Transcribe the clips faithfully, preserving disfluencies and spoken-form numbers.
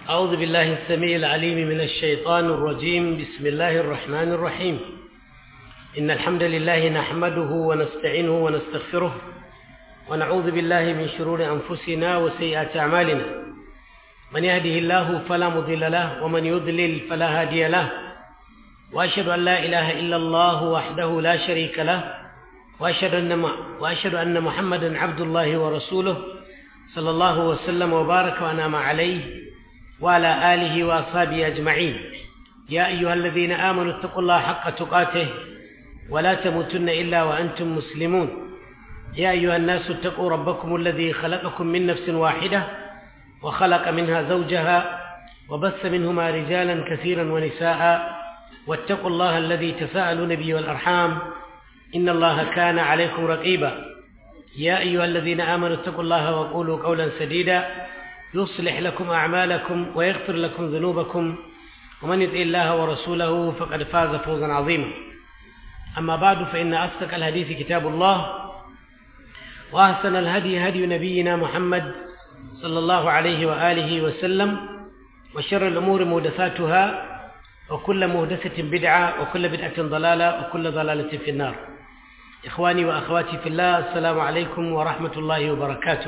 أعوذ بالله السميع العليم من الشيطان الرجيم. بسم الله الرحمن الرحيم. إن الحمد لله نحمده ونستعينه ونستغفره ونعوذ بالله من شرور أنفسنا وسيئات أعمالنا. من يهده الله فلا مضل له ومن يضلل فلا هادي له، وأشهد أن لا إله إلا الله وحده لا شريك له، وأشهد أن وأشهد أن محمدا عبد الله ورسوله صلى الله وسلم وبارك وأنعم عليه وعلى آله وأصحابه أجمعين. يا أيها الذين آمنوا اتقوا الله حق تقاته ولا تموتن إلا وأنتم مسلمون. يا أيها الناس اتقوا ربكم الذي خلقكم من نفس واحدة وخلق منها زوجها وبث منهما رجالا كثيرا ونساء، واتقوا الله الذي تساءلون به والأرحام إن الله كان عليكم رقيبا. يا أيها الذين آمنوا اتقوا الله وقولوا قولا سديدا يصلح لكم أعمالكم ويغفر لكم ذنوبكم، ومن يطع الله ورسوله فقد فاز فوزا عظيما. أما بعد، فإن أصدق الحديث كتاب الله، وأحسن الهدي هدي نبينا محمد صلى الله عليه وآله وسلم، وشر الأمور محدثاتها، وكل محدثة بدعة، وكل بدعة ضلالة، وكل ضلالة في النار. إخواني وأخواتي في الله، السلام عليكم ورحمة الله وبركاته.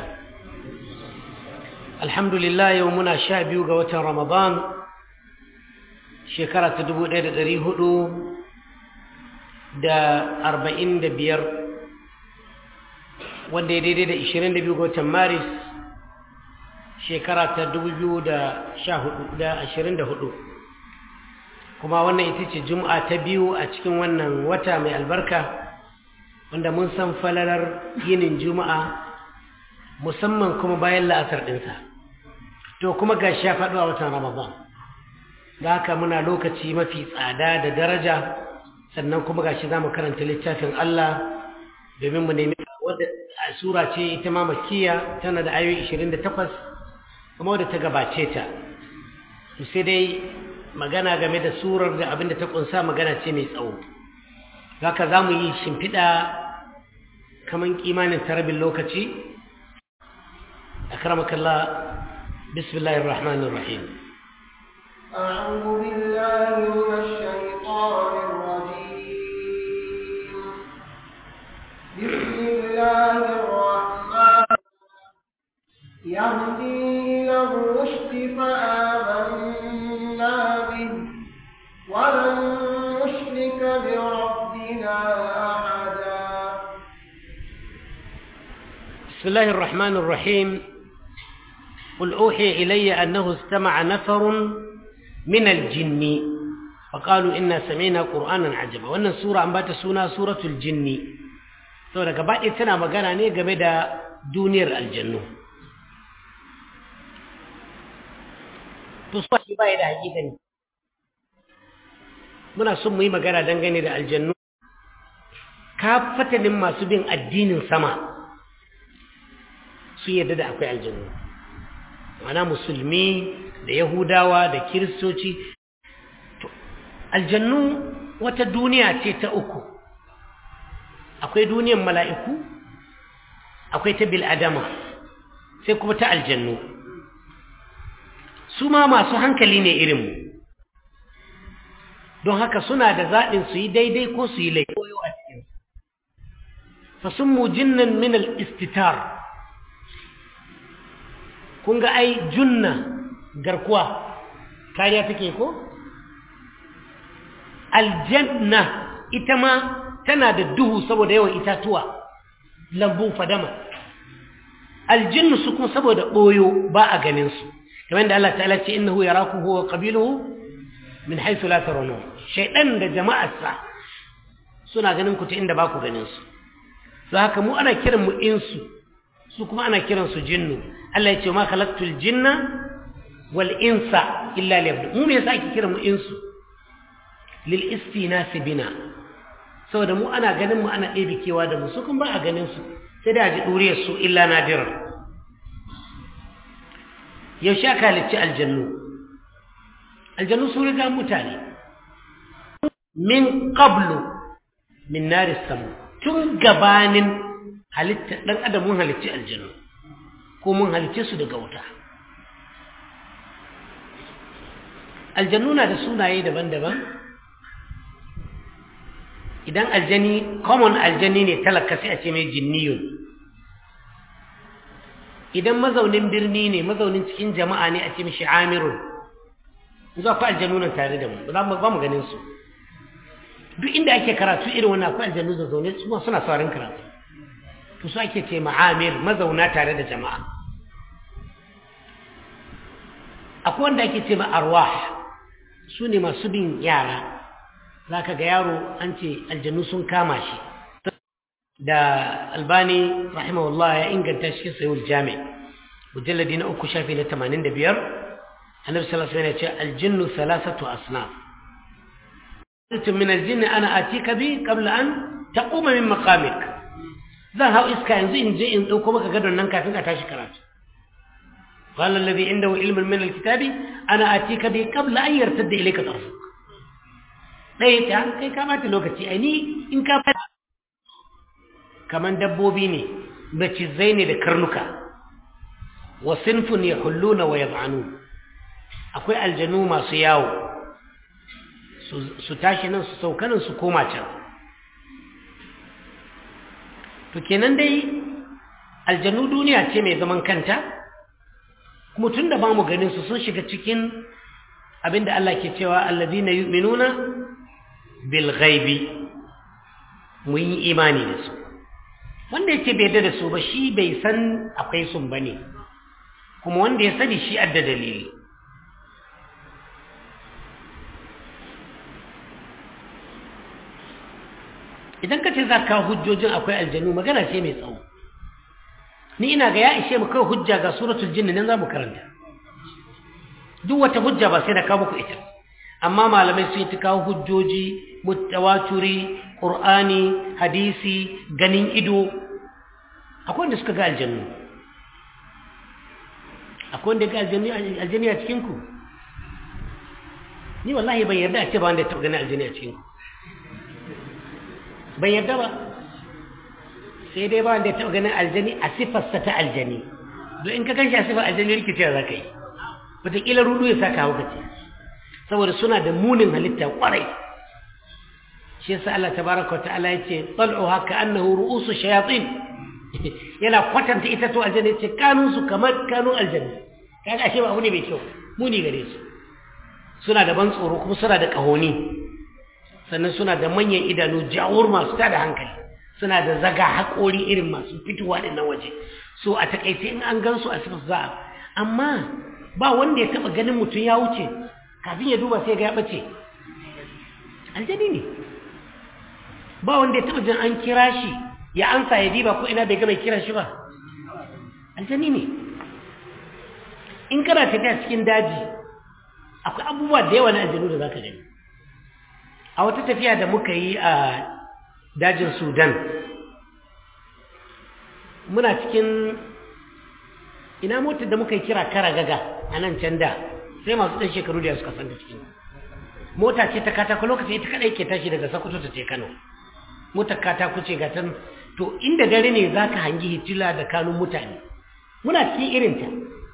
الحمد لله. يومنا شابي وقوة رمضان شكرا تدبو دير دري هدو دا أربعين دا بير وان دي دي دا إشرين دا بيو قوة مارس شكرا تدبو بيو دا شاهدو دا إشرين دا هدو. كما وانا إتيش جمعة تبيو أتكين وانا وتا مي البركة wanda mun san falalar yinin juma'a musamman kuma bayan la'asar ɗinsa, to kuma ga sha faɗo a watan ramadan, da haka muna lokaci mafi tsada da daraja, sannan kuma ga shi za mu karanta littafin Allah domin mu nemi wadda sura ce ita ma makkiya, tana da ayoyi ishirin da takwas kuma wadda ta gabace ta. sai dai magana game da surar da abin da ta kunsa magana ce mai tsawo, haka za mu yi shimfiɗa kaman kimanin tarabin lokaci. akramakallah. bismillahir rahmanir rahim. a'udhu billahi minash shaitanir rajim. bismillahir rahmanir rahim. yahdi ila rushdi fa amanna bihi wa lan nushrika bi rabbina ahada. بسم الله الرحمن الرحيم. قل أوحي إلي أنه استمع نفر من الجن فقالوا إنا سمعنا قرآنا عجبا. وأن السورة أنبات سونا سورة الجن، سورة قبائل تنا مقانا نيقى بدا دونير الجنة تصبح بايدة حقيقة. muna son mu yi magana dangane da aljannu kafatanin masu bin addinin sama su yadda da akwai aljannu, mana musulmi da yahudawa da kiristoci. aljannu wata duniya ce ta uku. akwai duniyar mala'iku, akwai ta bil'adama, sai kuma ta aljannu. su ma masu hankali ne irinmu, don haka suna da zaɓin su yi daidai ko su yi laifi a cikin. fasummu jinnan min al-istitar. kun ga ai junna garkuwa kariya take ko? aljanna ita ma tana da duhu saboda yawan itatuwa, lambu fadama. aljinnu su kuma saboda ɓoyo ba a ganin su, kamar da Allah ta'ala ce innahu yarakum huwa wa qabiluhu min haythu la tarawun. shaydan da jama'arsa suna ganin ku ta inda ba ku ganin su. to haka mu ana kiran mu insu, su kuma ana kiran su jinnu. Allah ya ce ma khalaqtul jinna wal insa illa liya'budun. mu me yasa ake kiran mu insu? lil istinas bina, saboda mu ana ganin mu ana ɗebe kewa da mu, su kuma ba a ganin su, sai da ji duriyar su illa nadiran. yaushe aka halicci aljannu? aljannu su riga mutane min qablu min naris samu, tun gabanin halitta dan adam mun halicci aljannu ko mun halicce su daga wuta. aljannu na da sunaye daban-daban idan aljani common aljani ne talaka sai a ce mai jinniyun idan mazaunin birni ne mazaunin cikin jama'a ne a ce mishi amirun yanzu akwai aljannu nan tare da mu ba mu ganin su duk inda ake karatu irin wannan akwai aljannu da zaune su suna saurin karatu to su ake ce ma'amir mazauna tare da jama'a akwai wanda ake ce ma arwah su ne masu bin yara za ka ga yaro an ce aljannu sun kama shi da albani rahimahullah ya inganta shi sayul jami mujalladi na uku shafi na tamanin da biyar annabi sallallahu alaihi wasallam ya ce aljinnu thalathatu asnaf min aljinn ana atika bi qabla an taquma min maqamik zan hau iska yanzu in je in dauko maka gadon nan kafin ka tashi karatu قال الذي عنده علم من الكتاب أنا أتيك به قبل أن يرتد إليك طرفك ɗaya ta kai kamata lokaci a ni in ka fata kamar dabbobi ne macizai ne da karnuka wa sinfun ya hulluna wa yab'anu akwai aljanu masu yawo su tashi nan su saukanin su koma can to kenan dai aljanu duniya ce mai zaman kanta kuma tun da ba mu ganin su sun shiga cikin abinda Allah ke cewa allazina yu'minuna bil ghaibi mun yi imani da su wanda yake bai da su ba shi bai san akwai sun bane kuma wanda ya sani shi adda dalili idan ka ce za ka hujjojin akwai aljanu magana ce mai tsawo ni ina ga ya ishe mu kai hujja ga suratul jinn nan za mu karanta duk wata hujja ba sai da kawo muku ita amma malamai sun yi kawo hujjoji mutawatiri qur'ani hadisi ganin ido akwai wanda suka ga aljannu akwai wanda ga aljannu aljannu a cikin ku ni wallahi ban yarda a ce ba wanda ya taɓa ganin aljannu a cikin ku ban yarda ba sai dai ba wanda ya taɓa ganin aljani a sifarsa ta aljani don in ka gan shi a sifar aljani rikicewa za ka yi wataƙila rudu ya saka hauka ce saboda suna da munin halitta ƙwarai shi yasa Allah tabaraka wa ta'ala ya ce tsal'u haka annahu ru'usu shayatin yana kwatanta ita to aljani ya ce kanun su kamar kanun aljani kaga ashe ba abu ne mai kyau muni gare su suna da ban tsoro kuma suna da ƙahoni sannan suna da manyan idanu jawur masu tada hankali suna da zaga haƙori irin masu fitowa ɗin na waje so a takaice in an gan su a sifar za'a amma ba wanda ya taɓa ganin mutum ya wuce kafin ya duba sai ga ya ɓace aljani ne ba wanda ya taɓa jin an kira shi ya ansa ya diba ko ina bai ga mai kira shi ba aljani ne in kana tafiya cikin daji akwai abubuwa da yawa na aljanu da za ka gani a wata tafiya da muka yi a dajin Sudan muna cikin ina motar da muka yi kira kara gaga a nan can da sai masu ɗan shekaru da suka san da cikin mota ce ta katako lokaci ita kaɗai ke tashi daga Sokoto ta ce Kano motar katako ce ga tan to inda dare ne za ka hangi hitila da kanun mutane muna cikin irinta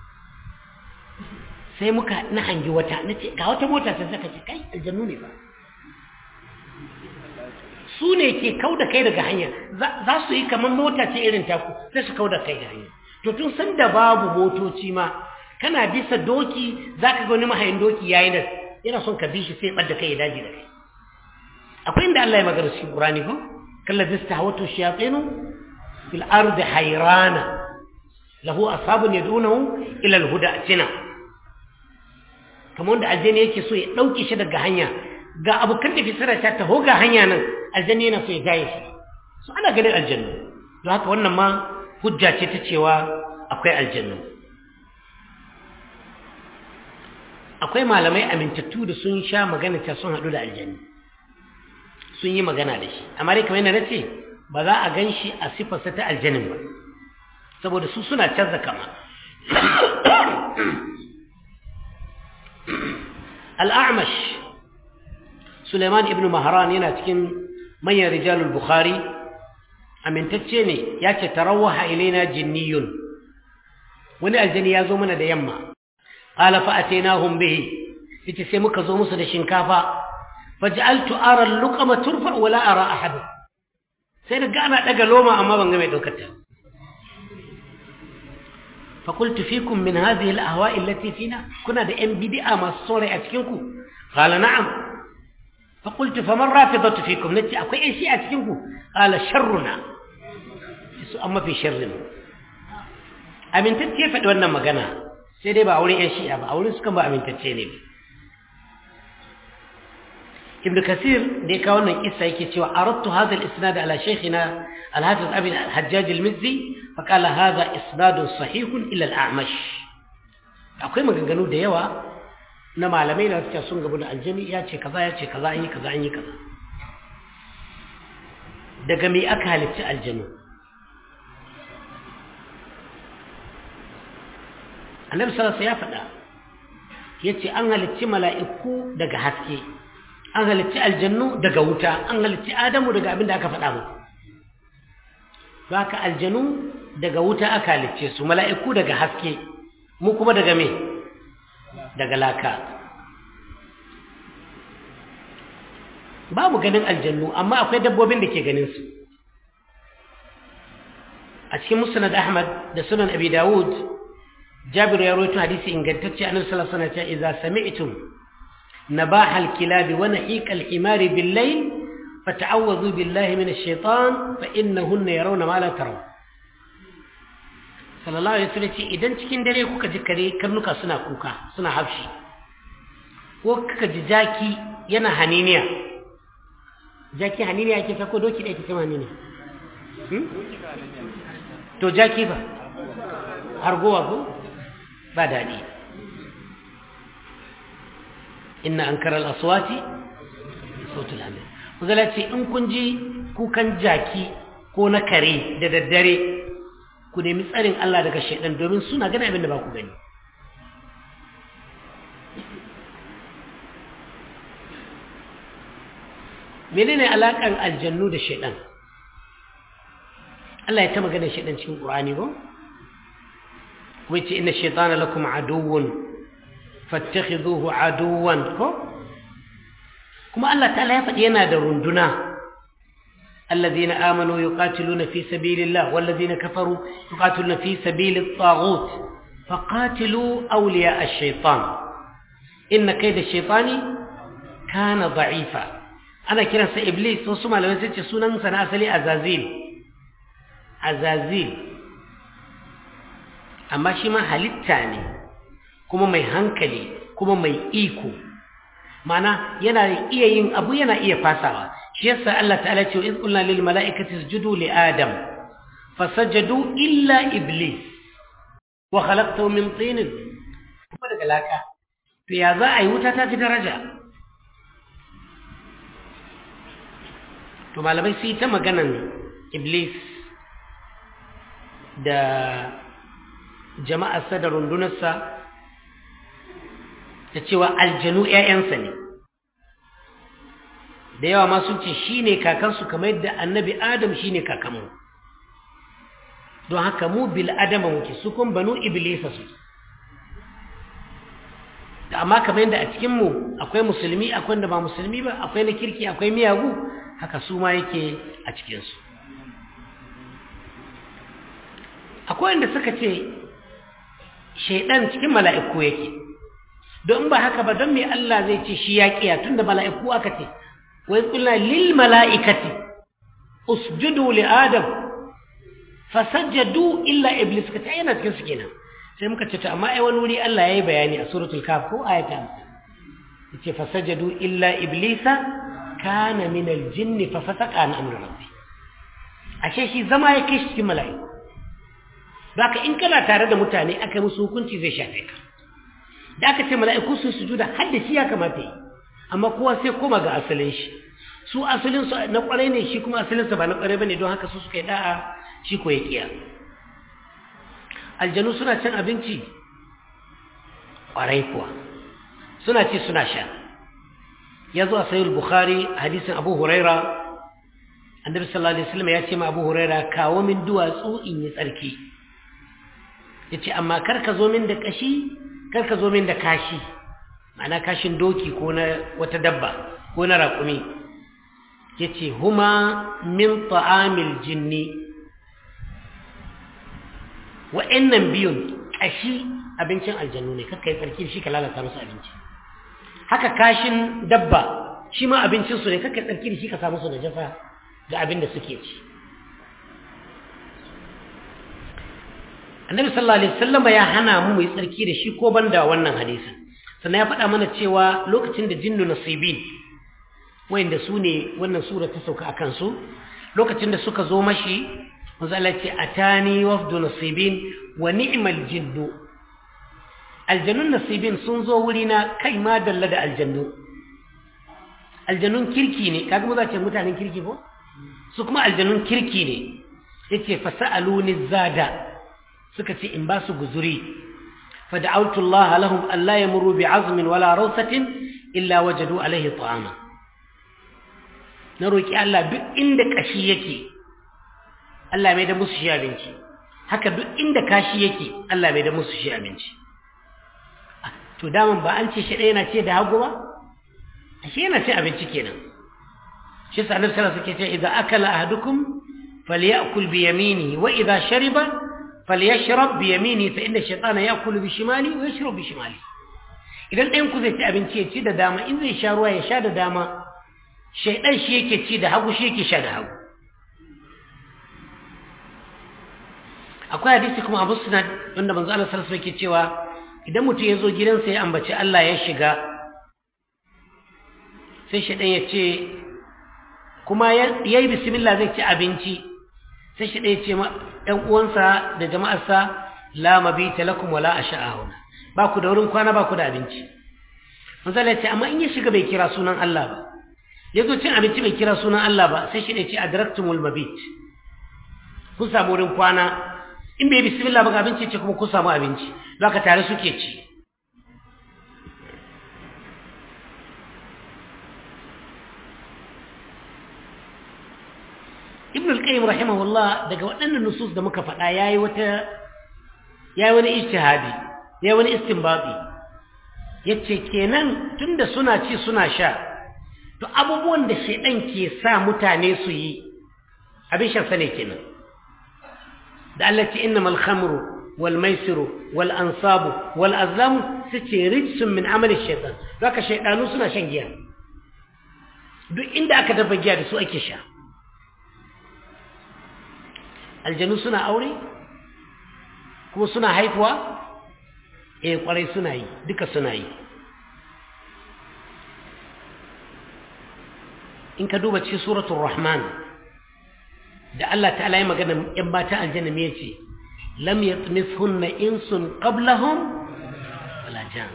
sai muka na hangi wata na ce ga wata mota ta saka ce kai aljannu ne ba su ne ke kau da kai daga hanya za su yi kamar mota ce irin taku sai su kau da kai da hanya to tun san da babu motoci ma kana bisa doki za ka ga wani mahayin doki yayi nan yana son ka bi shi sai ɓadda kai ya daji da kai akwai inda Allah ya magana cikin Qur'ani ko kalla zistahawatu shayatinu fil ardi hayrana lahu ashabun yadunahu ila al-huda tina kamar da aljani yake so ya dauke shi daga hanya ga abokan da fisira ta taho ga hanya nan aljanna yana so ya gaye shi so ana ganin aljanna don haka wannan ma hujja ce ta cewa akwai aljanna akwai malamai amintattu da sun sha magana ta sun hadu da aljanna sun yi magana da shi amma dai kamar yadda nace ba za a gan shi a sifarsa ta aljannin ba saboda su suna canza kama al-a'mash Suleiman ibn Mahran yana cikin manyan rijalul Bukhari amintacce ne yace tarawaha ilaina jinniyun wani aljani ya zo mana da yamma qala fa atainahum bihi yace sai muka zo musu da shinkafa faj'altu ara al-luqama turfa wa la ara ahad sai daga ana daga loma amma ban ga mai daukar ta fa qultu fikum min hadhihi al-ahwa'i allati fina kuna da yan bid'a masu sore a cikin ku qala na'am fa qultu faman rafidatu fikum nati akwai yan shi a cikin ku qala sharruna su amma fi sharrin amintacce faɗi wannan magana sai dai ba a wurin yan shi'a ba a wurin su kan ba amintacce ne ibn kasir da ya kawo wannan kissa yake cewa aradtu hadha al-isnad ala shaykhina al-hafiz abi al-hajjaj al-mizzi fa qala hadha isnad sahih ila al-a'mash akwai maganganu da yawa na malamai da suke sun gabu da aljami ya ce kaza ya ce kaza an yi kaza an yi kaza daga me aka halicci aljanu annabi sallallahu alaihi wasallam ya faɗa yace an halicci mala'iku daga haske an halicci aljannu daga wuta an halicci adamu daga abin da aka faɗa muku haka aljanu daga wuta aka halicce su mala'iku daga haske mu kuma daga me daga laka babu ganin aljannu amma akwai dabbobin da ke ganin su a cikin musnad ahmad da sunan abi dawud jabir ya rawaito hadisi ingantacce annabi sallallahu alaihi wasallam ya ce idza sami'tum نباح الكلاب ونحيق الحمار بالليل فتعوذوا بالله من الشيطان فإنهن يرون ما لا ترون صلى الله عليه وسلم idan cikin dare kuka ji kare karnuka suna kuka suna hafshi ko kuka ji jaki yana haniniya jaki haniniya yake ta ko doki da yake ta haniniya to jaki ba har gowa ko ba dadi inna ankara al-aswati sautul hamir kuzala ce in kun ji kukan jaki ko na kare da daddare ku nemi tsarin Allah daga shaydan domin suna gani abin da ba ku gani menene alakan aljannu da shaydan Allah ya ta magana shaydan cikin Qur'ani ko kuma ce inna shaytana lakum aduwwun فاتخذوه عدوا كما الله تعالى يفدينا ده رندنا الذين آمنوا يقاتلون في سبيل الله والذين كفروا يقاتلون في سبيل الطاغوت فقاتلوا أولياء الشيطان إن كيد الشيطان كان ضعيفا أنا كنا سإبليس وصمع لما سيتش سنن سنأسلي أزازيل أزازيل أما شما هلتاني kuma mai hankali kuma mai iko mana yana iya yin abu yana iya fasawa shi yasa Allah ta'ala ce iz qulna lil mala'ikati isjudu li adam fasajadu illa iblis wa khalaqtahu min tin kuma daga laka to ya za a yi wuta ta fi daraja to malamai sai ta maganan iblis da jama'arsa da rundunarsa ta cewa aljanu ƴaƴansa ne da yawa ma sun ce shine kakansu kamar yadda annabi adam shine kakanmu don haka mu bil adama muke su kun banu iblisa su da amma kamar yadda a cikin mu akwai musulmi akwai wanda ba musulmi ba akwai na kirki akwai miyagu haka su ma yake a cikin su akwai wanda suka ce shaydan cikin mala'iku yake don ba haka ba don me Allah zai ce shi ya kiya tunda mala'iku aka ce wa qulna lil mala'ikati usjudu li adam fasajadu illa iblis ka ta yana cikin su kenan sai muka ce to amma ai wani wuri Allah yayi bayani a suratul kaf ko ayata yace fasajadu illa iblisa kana min al-jinn fa fasaqa an amri rabbi ashe shi zama yake shi cikin mala'iku baka in kana tare da mutane aka musu hukunci zai shafe ka da aka ce mala'iku su sujuda har da shi ya kamata yi amma kowa sai koma ga asalin shi su asalin su na kwarai ne shi kuma asalin sa ba na kwarai bane don haka su suka yi da'a shi ko ya kiya aljanu suna cin abinci kwarai kuwa suna ci suna sha yazo a sahih al-bukhari hadisin abu huraira annabi sallallahu alaihi wasallam ya ce ma abu huraira kawo min duwatsu in yi tsarki yace amma kar ka zo min da kashi kar ka zo min da kashi ma'ana kashin doki ko na wata dabba ko na raƙumi yace huma min ta'amil jinni wa'annan biyun kashi abincin aljannu ne kakkai tsarki shi ka lalata musu abinci haka kashin dabba shi ma abincin su ne kakkai tsarki shi ka sa musu najasa ga abin da suke ci annabi sallallahu alaihi wasallam ya hana mu mu yi tsarki da shi ko banda wannan hadisin sannan ya faɗa mana cewa lokacin da jinnu nasibin wanda su ne wannan sura ta sauka akan su lokacin da suka zo mashi manzo Allah ce atani wafdu nasibin wa ni'mal jinnu aljannun nasibin sun zo wuri na kai ma dalla da aljannu aljannun kirki ne kaga mu za ce mutanen kirki ko su kuma aljannun kirki ne yace fasaluni zada suka ce in ba su guzuri fada'awtu Allah lahum alla yamuru bi'azmin wala rawsatin illa wajadu alayhi ta'ama na roki Allah duk inda kashi yake Allah mai da musu shi abinci haka duk inda kashi yake Allah mai da musu shi abinci to daman ba an ce shi ɗaya yana ce da hagu ba ashe yana cin abinci kenan shi sa annabi sallallahu alaihi wasallam suke ce idza akala ahadukum falyakul bi yaminihi wa idza shariba falyashrab bi yaminihi fa inna ash-shaytana ya'kulu bi shimali wa yashrabu bi shimali idan ɗayan ku zai ci abinci ya ci da dama in zai sha ruwa ya sha da dama shaydan shi yake ci da hagu shi yake sha da hagu akwai hadisi kuma Abu Sunan wanda manzo Allah sallallahu alaihi wasallam yake cewa idan mutum ya zo gidansa ya ambaci Allah ya shiga sai shaydan ya ce kuma yayi bismillah zai ci abinci sai shaydan ya ce ɗan uwansa da jama'arsa la mabita lakum wala asha'ahuna ba ku da wurin kwana ba ku da abinci manzo Allah ya ce amma in ya shiga bai kira sunan Allah ba yazo cin abinci bai kira sunan Allah ba sai shaydan ya ce adraktumul mabit kun samu wurin kwana in bai bismillah ba abinci ce kuma ku samu abinci zaka tare suke ci Ibn al-Qayyim rahimahullah daga waɗannan nusus da muka faɗa yayi wata yayi wani ijtihadi yayi wani istinbati yace kenan tunda suna ci suna sha to abubuwan da shedan ke sa mutane su yi abin shan sa ne kenan da Allah ce innamal khamru wal maisiru wal ansabu wal azlamu sace rijsun min amali shaytan zaka shaydanu suna shan giya duk inda aka dafa giya da su ake sha aljanu suna aure kuma suna haifuwa eh kwarai suna yi duka suna yi in ka duba cikin suratul rahman da Allah ta'ala ya magana yan mata aljanna me yace lam yatmithunna insun qablahum wala jan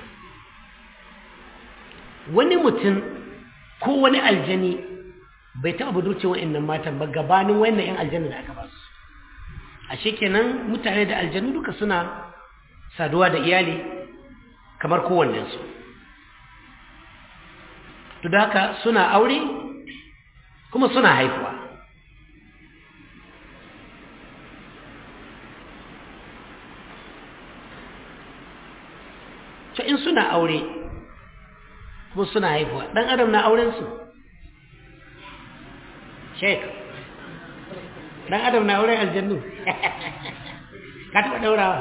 wani mutum ko wani aljani bai taɓa budurce wa'annan matan ba gabanin wannan yan aljanna da aka ba su ashe kenan mutane da aljanu duka suna saduwa da iyali kamar kowannen su to da haka suna aure kuma suna haifuwa to in suna aure kuma suna haifuwa dan adam na auren su sheik dan adam na auren aljannu ka taɓa daurawa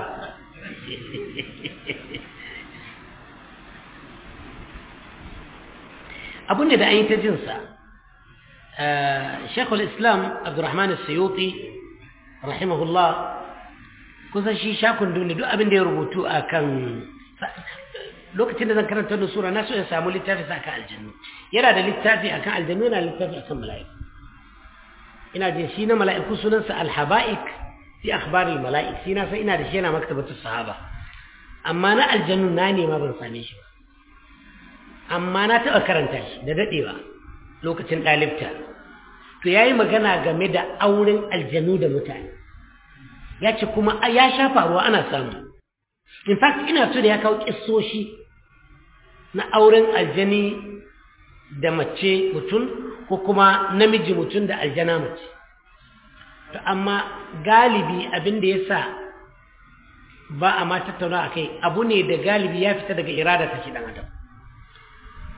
abun da an yi ta jinsa shekul islam abdurrahman al-suyuti rahimahullah kusan shi shakun duniya duk abin da ya rubutu a kan lokacin da zan karanta da sura na so ya samu littafi sa kan aljannu yana da littafi akan aljannu yana da littafi akan mala'iku ina jin shi na mala'iku sunansa al-haba'ik fi akhbar al-mala'ik shi na san ina da shi yana maktabatus sahaba amma na aljannu na ne ma ban same shi amma na taɓa karanta shi da dadewa lokacin dalibta to yayi magana game da auren aljannu da mutane ya ce kuma ya sha faruwa ana samu in fact ina so da ya kawo kissoshi na auren aljani da mace mutum ko kuma namiji mutum da aljana mace to amma galibi abin da yasa ba a ma tattauna akai abu ne da galibi ya fita daga irada ta shi dan adam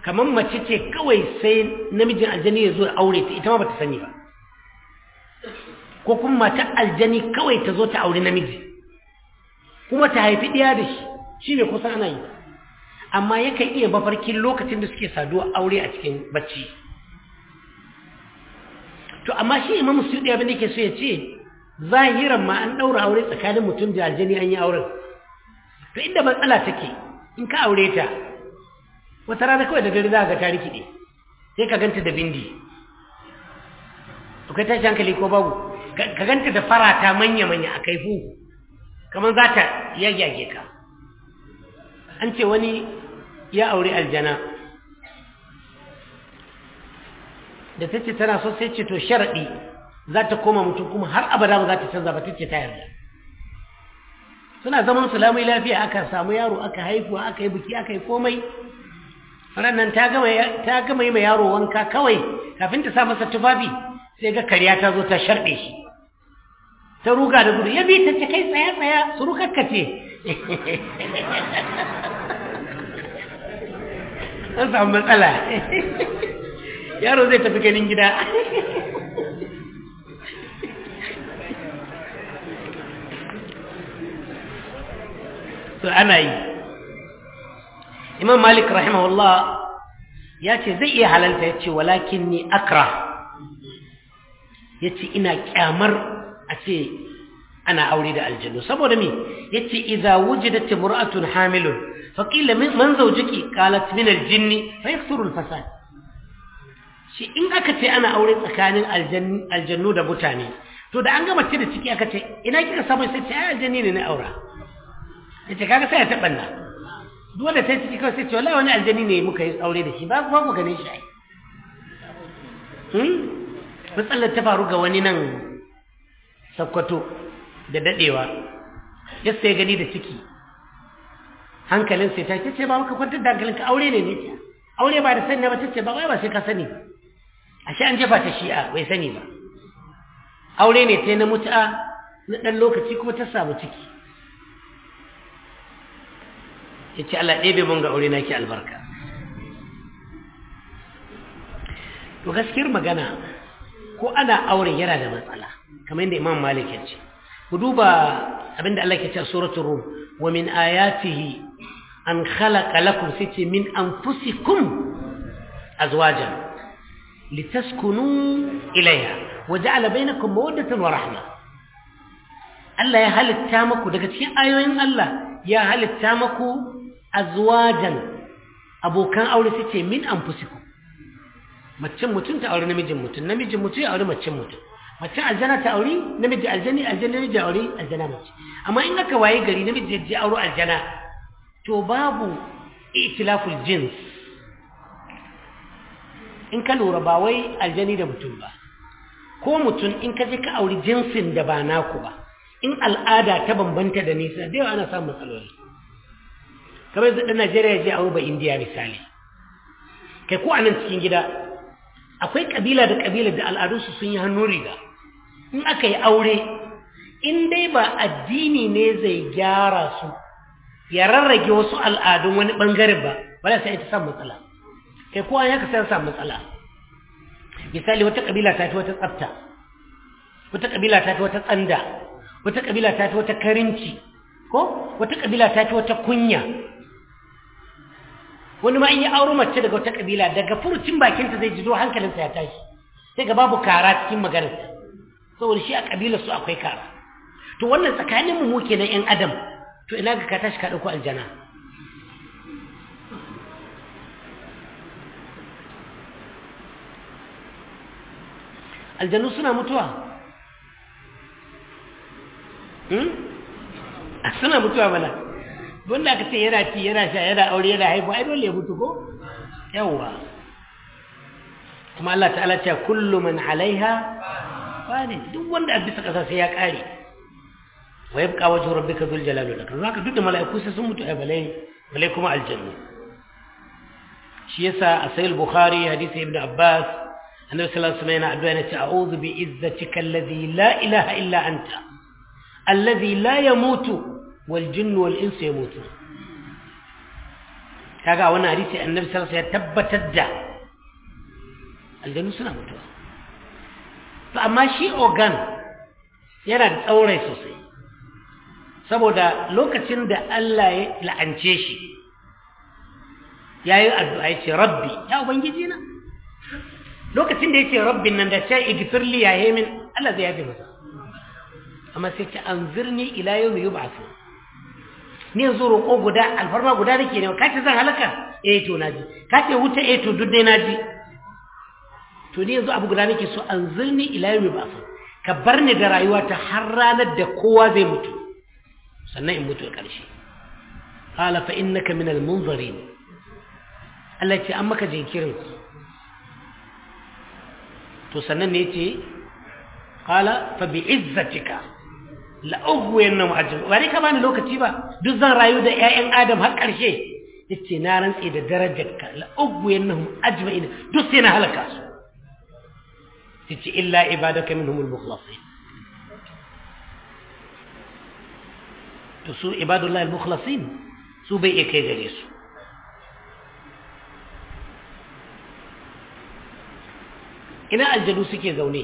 kamar mace ce kawai sai namijin aljani ya zo ya aure ta ita ma bata sani ba ko kuma mata aljani kawai ta zo ta aure namiji kuma ta haifi ɗiya da shi shi ne kusan ana yi amma yakan iya mafarkin lokacin da suke saduwa aure a cikin bacci to amma shi imamu suyuɗi abin da ke so ya ce zahiran ma an ɗaura aure tsakanin mutum da aljani an yi auren to inda matsala take in ka aure ta wata rana kawai da dare za ka ga ta rikide sai ka ganta da bindi to kai tashi hankali ko babu ka ganta da farata manya-manya a kaifu kamar za ta yagyage ka an ce wani ya aure aljana da ta ce tana so sai ce to sharaɗi za ta koma mutum kuma har abada ba za ta canza ba ta ce ta yarda suna zaman su lamai lafiya aka samu yaro aka haifuwa aka yi biki aka yi komai ranar ta gama yi mai yaro wanka kawai kafin ta sa masa tufafi sai ga kariya ta zo ta sharɗe shi ta ruga da gudu ya bi ta ce kai tsaya tsaya su rukakka ce an samu matsala yaro zai tafi ganin gida to ana yi imam malik rahimahullah ya ce zai iya halalta ya ce walakin ni akra ya ce ina kyamar a ce ana aure da aljannu saboda mi ya ce idza wujidat imra'atun hamilun faqila man zawjiki qalat min aljinni fa yakthuru alfasad shi in aka ce ana aure tsakanin aljannu da mutane to da an ga mace da ciki aka ce ina kika samu sai ce ai aljanni ne na aura yace kaga sai ya tabanna duk da sai ciki kawai sai ce wallahi wani aljanni ne muka yi aure da shi ba ba ku gane shi ai hmm matsalar ta faru ga wani nan Sokoto da dadewa ya sai gani da ciki hankalin sai ta ce ba muka kwantar da hankalinka aure ne ne ce aure ba da sani ba tace ba wai ba sai ka sani ashe an jefa ta shi'a bai sani ba aure ne ta na mutu'a na dan lokaci kuma ta samu ciki yace Allah ɗebe mun ga aure naki albarka to gaskiyar magana ko ana aure yana da matsala kamar yadda Imam Malik ya ce ku duba abinda Allah ke ce a suratul Rum wa min ayatihi an khalaqa lakum siti min anfusikum azwajan litaskunu ilayha wa ja'ala bainakum mawaddatan wa rahma Allah ya halitta muku daga cikin ayoyin Allah ya halitta muku azwajan abokan aure suke min anfusikum macen mutum ta aure namijin mutum namijin mutum ya aure macen mutum macen aljana ta aure namiji aljani aljani namiji aure aljana mace amma in aka waye gari namiji ya aure aljana to babu itilaful jins in ka lura ba wai aljani da mutum ba ko mutum in ka je ka aure jinsin da ba naku ba in al'ada ta bambanta da nisa da yawa ana samun matsaloli kamar yadda ɗan Najeriya ya je aure ba Indiya misali kai ko a nan cikin gida akwai kabila da kabila da al'adunsu sun yi hannun riga in aka yi aure in dai ba addini ne zai gyara su ya rarrage wasu al'adun wani ɓangaren ba ba sai ita samun matsala kai ko an yaka sai samun matsala misali wata kabila ta fi wata tsafta wata kabila ta fi wata tsanda wata kabila ta fi wata karinci ko wata kabila ta fi wata kunya wani ma in yi auro mace daga wata kabila daga furucin bakinta zai jido hankalinsa ya tashi sai ga babu kara cikin maganarsa saboda shi a kabilar su akwai kara to wannan tsakanin mu muke na yan adam to ina ga ka tashi ka dauko aljana aljanu suna mutuwa hmm suna mutuwa bala wanda aka ce yana ci yana sha yana aure yana haifu ai dole ya mutu ko yawa kuma Allah ta'ala ce kullu man alaiha fani duk wanda a bisa kasa sai ya kare wa yabqa wajhu rabbika dhul jalali wal ikram zaka duk da mala'iku sai sun mutu ai balai balai kuma aljanna shi yasa a sahih bukhari hadisi ibn abbas annabi sallallahu alaihi wasallam yana addu'a yana ce a'udhu bi izzatika alladhi la ilaha illa anta alladhi la yamutu wal jinnu wal insu yamutu kaga wannan hadisi annabi sallallahu alaihi wasallam ya tabbatar da aljanu suna mutuwa to amma shi organ yana da tsaurai sosai saboda lokacin da Allah ya la'ance shi yayi addu'a yace rabbi ya ubangiji na lokacin da yace rabbin nan da sai igfirli ya yemin Allah zai yafe masa amma sai ce anzirni ila yawmi yub'ath ni yanzu roƙo guda alfarma guda nake ne kace zan halaka eh to naji kace wuta eh to duk dai naji to ni yanzu abu guda nake so anzirni ila yawmi yub'ath ka barni da rayuwa ta har ranar da kowa zai mutu sannan in mutu a ƙarshe qala fa innaka min al-munzirin Allah ce an maka jinkirin to sannan ne yace qala fa bi'izzatika la ughwiyannahum ajma'in bari ka bani lokaci ba duk zan rayu da ƴaƴan adam har ƙarshe yace na rantsi da darajarka la ughwiyannahum ajma'in duk sai na halaka su yace illa ibadaka minhumul mukhlasin to su ibadullahi al-mukhlasin su bai kai gare su ina aljanu suke zaune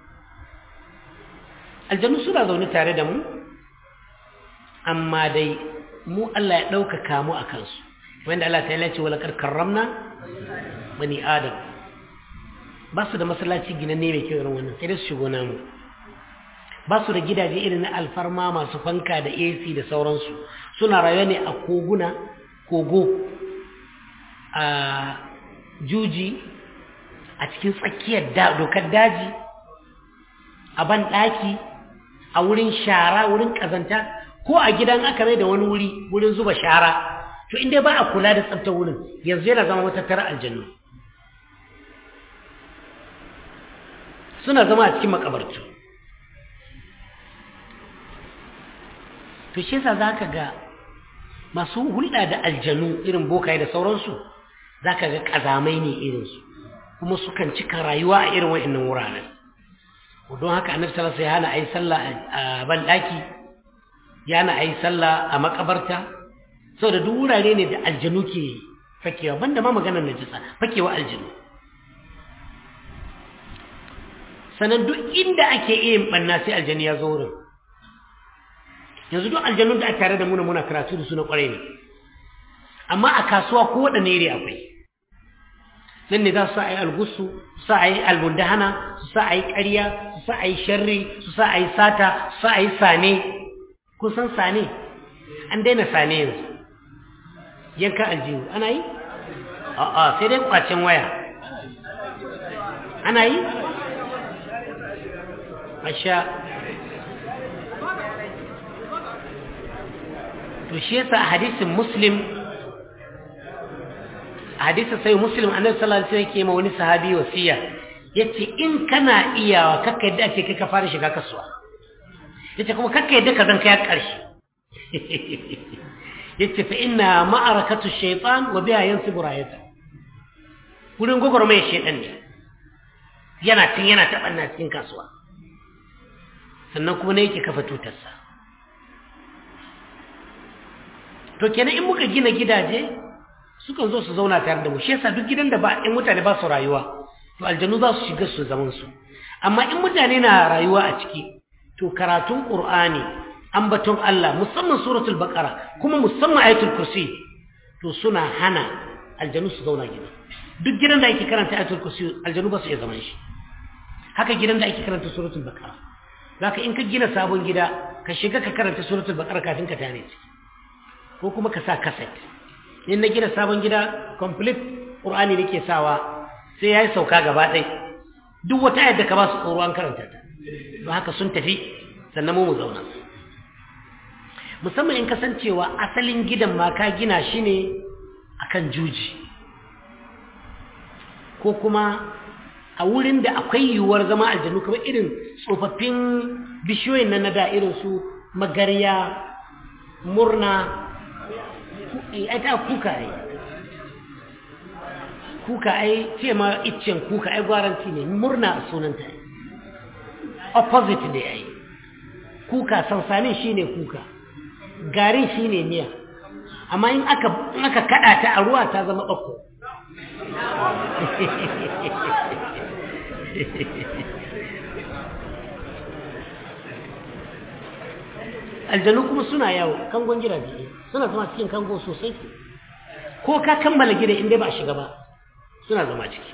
aljanu suna zaune tare da mu amma dai mu Allah ya ɗaukaka mu a kansu wanda Allah ta yi wala karramna bani adam ba su da masallaci ginanne mai kyau irin wannan sai dai su shigo namu ba su da gidaje irin na alfarma masu fanka da A C da sauransu suna rayuwa ne a koguna kogo a juji a cikin tsakiyar dokar daji a ban ɗaki a wurin shara wurin ƙazanta ko a gidan aka mai da wani wuri wurin zuba shara to inda ba a kula da tsaftar wurin yanzu yana zama matattara aljannu suna zama a cikin makabartu to shi yasa zaka ga masu hulɗa da aljanu irin bokaye da sauransu zaka ga ƙazamai ne irinsu kuma sukan cika rayuwa a irin wa'annan wuraren don haka annabi sallallahu alaihi wasallam ya hana ayi sallah a ban daki ya hana ayi sallah a makabarta saboda duk wurare ne da aljanu ke fakewa banda ma maganar najisa fakewa aljanu sanan duk inda ake yin banna sai aljani ya zo wurin yanzu duk aljanun da ake tare da mu muna karatu da su na kwarai ne amma a kasuwa ko wadanne iri akwai nan ne za su sa a yi algusu su sa a yi albundahana su sa a yi ƙarya su sa a yi sharri su sa a yi sata su sa a yi sane kusan sane an daina sane yanzu yanka aljihu ana yi? a'a sai dai kwacin waya ana yi? asha to shi yasa a hadisin muslim hadisi sai muslim annabi sallallahu alaihi wasallam yake ma wani sahabi wasiya yace in kana iyawa kakka yadda ake kai ka fara shiga kasuwa yace kuma kakka yadda ka zan kai karshe yace fa inna ma'arakatu shaytan wa biha yansibu rayata wurin gogormai shaytan ne yana tin yana tabanna cikin kasuwa sannan kuma ne yake kafa tutarsa to kenan in muka gina gidaje sukan zo su zauna tare da mu shi yasa duk gidan da ba in mutane ba su rayuwa to aljanu za su shiga su zaman su amma in mutane na rayuwa a ciki to karatun qur'ani ambaton Allah musamman suratul baqara kuma musamman ayatul kursi to suna hana aljanu su zauna gida duk gidan da ake karanta ayatul kursi aljanu ba su iya zaman shi haka gidan da ake karanta suratul baqara zaka in ka gina sabon gida ka shiga ka karanta suratul baqara kafin ka tare ko kuma ka sa cassette in na gina sabon gida complete qur'ani nake sawa sai yayi sauka gaba ɗaya duk wata ayar da ka ba su tsoro an karanta ta to haka sun tafi sannan mu mu zauna musamman in kasancewa asalin gidan ma ka gina shi ne akan juji ko kuma a wurin da akwai yiwuwar zama aljanu kamar irin tsofaffin bishiyoyin nan na da irin su magarya murna ai ta kuka ai kuka ai ce ma iccen kuka ai gwaranci ne murna a sunanta opposite da ai kuka sansanin shine kuka garin shine miya amma in aka in aka kada ta a ruwa ta zama bakko aljanu kuma suna yawo kangon gidaje suna zama cikin kango sosai ko ka kammala gida inda ba a shiga ba suna zama ciki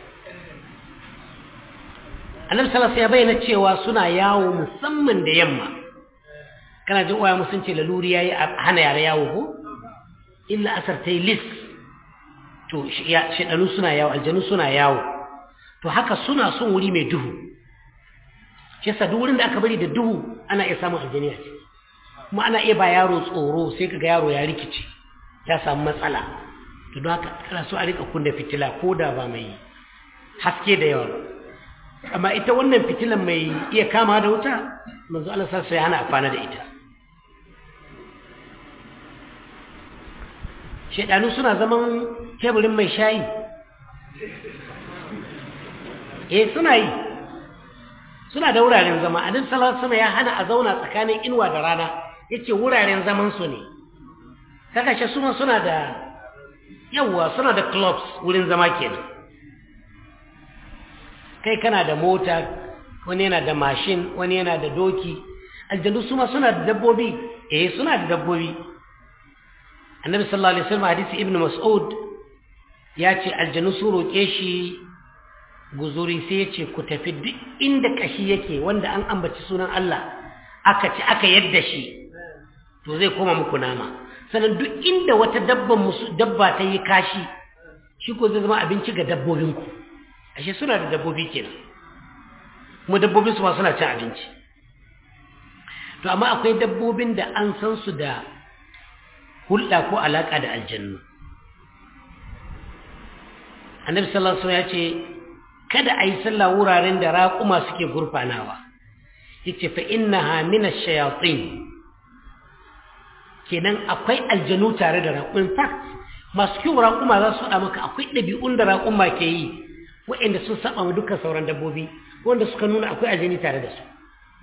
annabi sallallahu alaihi wasallam ya bayyana cewa suna yawo musamman da yamma kana jin uwaye musun ce laluri yayi hana yara yawo ko illa asar tayi lis to ya shedanu suna yawo aljanu suna yawo to haka suna son wuri mai duhu shi yasa duk wurin da aka bari da duhu ana iya samun aljani a ciki kuma ana iya ba yaro tsoro sai kaga yaro ya rikice ya samu matsala to don haka kana so a rika kunna fitila ko da ba mai haske da yawa amma ita wannan fitilan mai iya kama da wuta manzo Allah sai ya hana afana da ita shedanu suna zaman teburin mai shayi eh suna yi suna da wuraren zama annabi sallallahu alaihi wasallam ya hana a zauna tsakanin inuwa da rana yace wuraren zaman su ne kaga shi suma suna da yawa suna da clubs wurin zama kenan kai kana da mota wani yana da mashin wani yana da doki aljanu suma suna da dabbobi eh suna da dabbobi annabi sallallahu alaihi wasallam hadisi ibnu mas'ud ya ce aljanu su roke shi guzuri sai ya ce ku tafi duk inda kashi yake wanda an ambaci sunan Allah aka ci aka yadda shi to zai koma muku nama sannan duk inda wata dabban musu dabba ta yi kashi shi ko zai zama abinci ga dabbobinku ashe suna da dabbobi kenan mu dabbobin su ma suna cin abinci to amma akwai dabbobin da an san su da hulɗa ko alaka da aljannu annabi sallallahu alaihi wasallam ya ce kada a yi sallah wuraren da raƙuma suke gurfanawa yace fa innaha min ash-shayatin kenan akwai aljanu tare da raƙuma in fact masu kiwon raƙuma za su faɗa maka akwai ɗabi'un da raƙuma ke yi waɗanda sun saba wa dukkan sauran dabbobi wanda suka nuna akwai aljani tare da su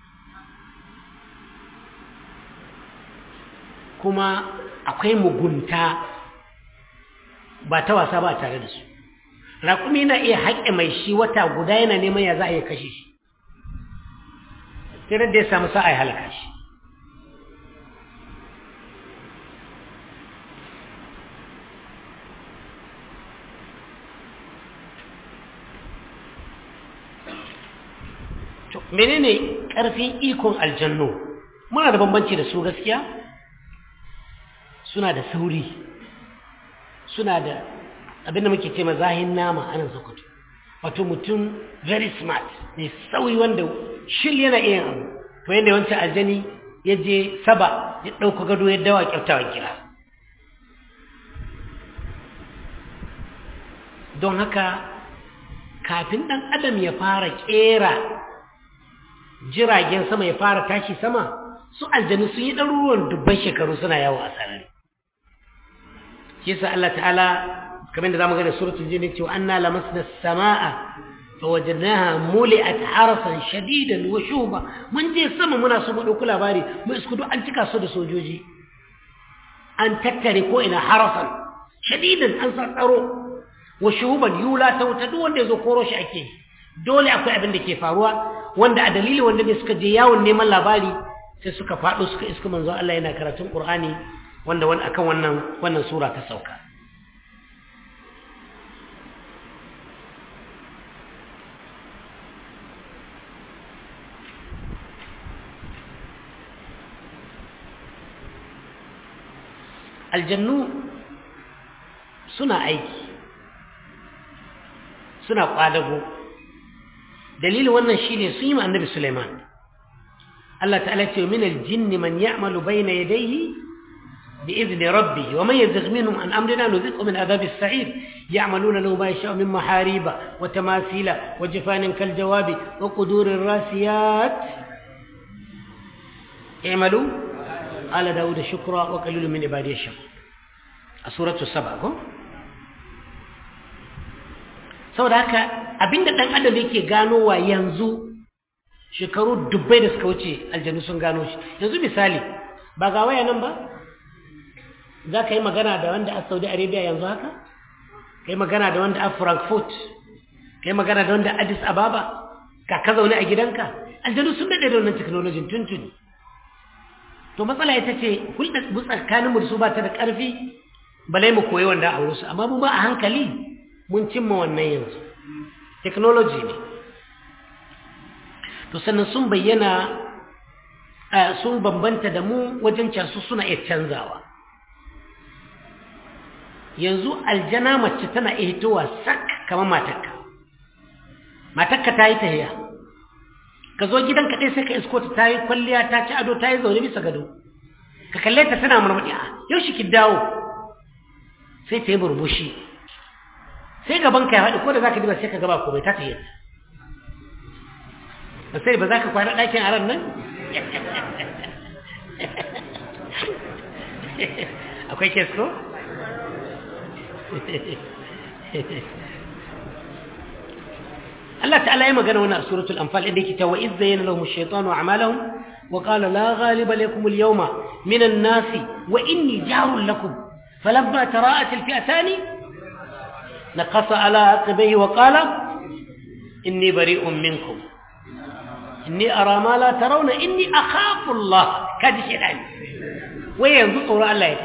kuma akwai mugunta ba ta wasa ba tare da su raƙumi na iya haƙe mai shi wata guda yana neman ya za a iya kashe shi sai da ya samu sa'a ya halaka shi to menene ƙarfin ikon aljannu muna da bambanci da su gaskiya suna da sauri suna da abinda muke ce mazahin nama anan sokoto wato mutum very smart ne sauyi wanda shil yana iya abu to yanda wancan aljani ya je saba ya ɗauka gado ya dawa kyautawa kira don haka kafin ɗan adam ya fara ƙera jiragen sama ya fara tashi sama su aljanu sun yi ɗaruruwan dubban shekaru suna yawo a sarari shi yasa Allah ta'ala kamar da zamu ga da suratul jin cewa anna lamasna as-samaa fawajadnaha muli'at harasan shadidan wa shuba mun je sama muna so mu dauki labari mu iskudu an cika su da sojoji an tattare ko ina harasan shadidan an sa tsaro wa shuban yula tawta duk wanda yazo koro shi ake dole akwai abin da ke faruwa wanda a dalili wanda ne suka je yawon neman labari sai suka fado suka iska manzo Allah yana karatun Qur'ani wanda wani akan wannan wannan sura ta sauka aljannu suna aiki suna kwadago dalilin wannan shine sun yi ma annabi Sulaiman Allah ta'ala ce min aljinni man ya'malu bayna yadayhi بإذن ربه ومن يزغ منهم عن أمرنا نذقه من عذاب السعير يعملون له ما يشاء من محاريب وتماثيل وجفان كالجواب وقدور الراسيات اعملوا آل داود شكرا وقليل من عبادي الشكور سورة السبع saboda haka abinda dan adam yake ganowa yanzu shekaru dubbai da suka wuce aljannu sun gano shi yanzu misali ba ga waya nan ba za ka yi magana da wanda a Saudi Arabia yanzu haka ka yi magana da wanda a Frankfurt ka yi magana da wanda a Addis Ababa ka ka zaune a gidanka aljanu sun daɗe da wannan technology tuntuni to matsala ita ce hulɗar tsakaninmu da su ba ta da ƙarfi balai mu koyi wanda a wurinsu amma mu ba a hankali mun cimma wannan yanzu technology ne to sannan sun bayyana sun bambanta da mu wajen casu suna iya canzawa yanzu aljana mace tana iya hitowa sak kamar matarka matarka ta yi tahiya ka zo gidanka ɗaya sai ka isko ta ta yi kwalliya ta ci ado ta yi zaune bisa gado ka kalle ta tana murmuɗi a yau shi ki dawo sai ta yi burbushi sai gaban ka ya haɗu ko da za ka diba sai ka gaba komai ta tahiya ba sai ba za ka kwana ɗakin aran nan akwai kesko? Allah ta'ala ya magana wannan a suratul anfal inda yake cewa iz zayyana lahum ash-shaytanu a'malahum wa qala la ghaliba lakum al-yawma min an-nasi wa inni jarun lakum falamma tara'at al-fi'atan naqasa ala aqibihi wa qala inni bari'un minkum inni ara ma la tarawna inni akhafu Allah kaji shedan wai yanzu tsoro Allah ya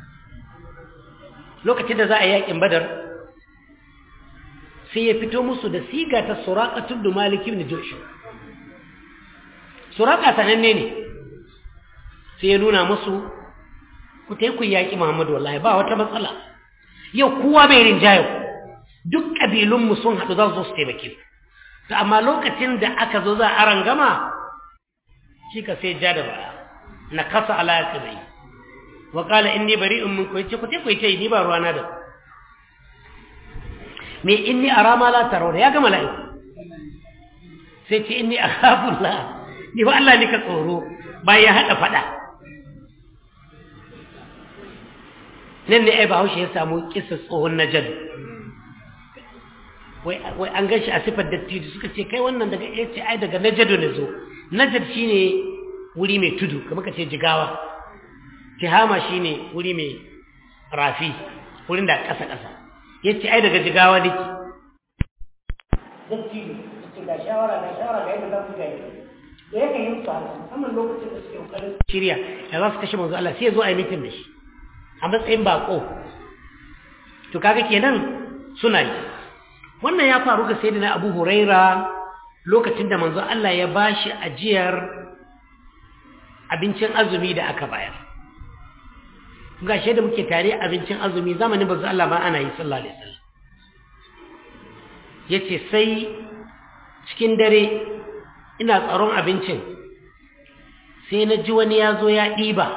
lokacin da za a yakin badar sai ya fito musu da siga ta Suraqah ibn Malik ibn Jusham Suraqah sananne ne sai ya nuna musu ku tai ku yaki Muhammad wallahi ba wata matsala yau kowa bai rinjaye duk kabilun mu sun hadu za su taimake ku to amma lokacin da aka zo za a rangama shi ka sai ja da baya na kasa ala yaqibi wa qala inni bari'un minkum yace ku tai ku tai ni ba ruwana da me inni ara ma la tarawna ya ga mala'iku sai ce inni akhafu Allah ni ba Allah ne ka tsoro bayan hada fada nan ne ai Bahaushe ya samu kissa tsohon Najd wai wai an gashi a sifar dattijo suka ce kai wannan daga yace ai daga Najd ne zo Najd shine wuri mai tudu kamar ka ce Jigawa Tihama shine wuri mai rafi wurin da kasa kasa yace ai daga Jigawa dake dattijo yace ga shawara ga shawara ga yadda za ku ga da yake yin su amma lokacin da suke kokarin shirya ya za su kashe manzo Allah sai ya zo a yi meeting da shi a matsayin bako to kaga kenan suna yi wannan ya faru ga sayyidina Abu Huraira lokacin da manzo Allah ya bashi ajiyar abincin azumi da aka bayar ga shi da muke tare abincin azumi zamanin manzo Allah ba ana yi sallallahu alaihi wasallam yace sai cikin dare ina tsaron abincin sai na ji wani ya zo ya ɗiba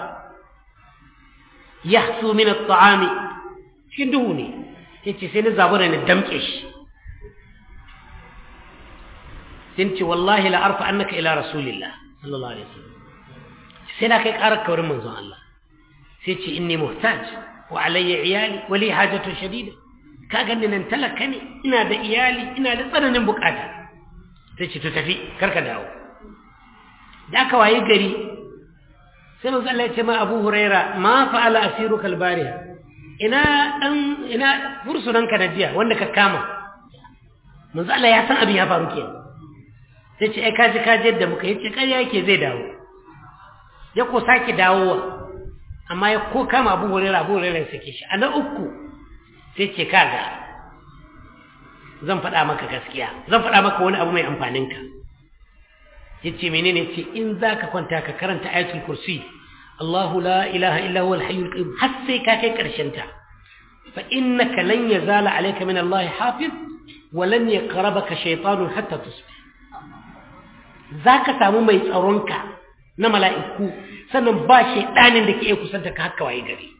yahsu min at-ta'ami cikin duhu ne yace sai na zabura na damke shi sai ce wallahi la arfa annaka ila rasulillah sallallahu alaihi wasallam sai na kai karar kaurin manzon Allah sai ce inni muhtaj wa alayya iyali wa li hajatu shadida ka ganni nan talaka ne ina da iyali ina da tsananin bukata sai ce to tafi karka dawo da aka waye gari sai manzo Allah ya ce ma Abu Huraira ma fa'ala asiruka al-bariha ina dan ina fursunan ka najiya wanda ka kama manzo Allah ya san abin ya faru kenan sai ce ai kaji kaji da muka yace kariya yake zai dawo ya ko saki dawowa amma ya ko kama Abu Huraira Abu Huraira sake shi ana uku sai ce kaga zan faɗa maka gaskiya zan faɗa maka wani abu mai amfanin ka yace menene ce in zaka kwanta ka karanta ayatul kursi Allahu la ilaha illa huwal hayyul qayyum har sai ka kai karshen ta fa innaka lan yazala alayka min Allah hafiz wa lan yaqrabaka shaytanun hatta tusbih zaka samu mai tsaronka na mala'iku sannan ba shaydanin da ke iya kusanta ka haka waye gari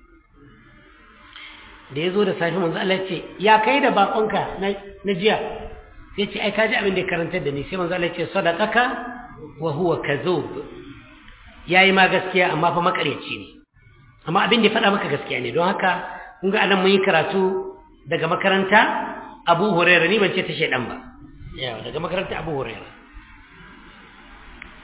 da yazo da safi manzo Allah ce ya kai da bakonka na jiya sai ce ai kaji abin da ya karantar da ni sai manzo Allah ce sadaqaka wa huwa kadhub yayi ma gaskiya amma fa makareci ne amma abin da ya faɗa maka gaskiya ne don haka kun ga anan mun yi karatu daga makaranta Abu Hurairah ni ban ce ta shedan ba yawa daga makaranta Abu Hurairah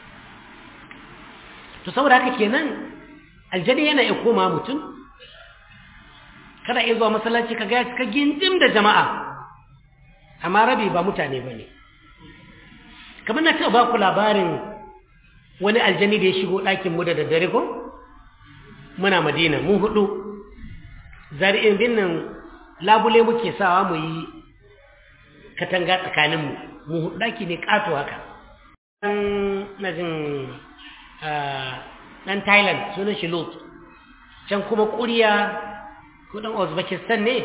to saboda haka kenan aljani yana iya koma mutum kada iya zuwa masallaci ka ga ka gindim da jama'a amma rabi ba mutane bane kamar na ta ba ku labarin wani aljani da ya shigo ɗakin mu da daddare ko muna Madina mu hudu zari'in dinnan labule muke sawa mu yi katanga tsakanin mu mu hudu ɗaki ne kato haka dan najin dan Thailand sunan shi Lut can kuma Kuriya ko dan Uzbekistan ne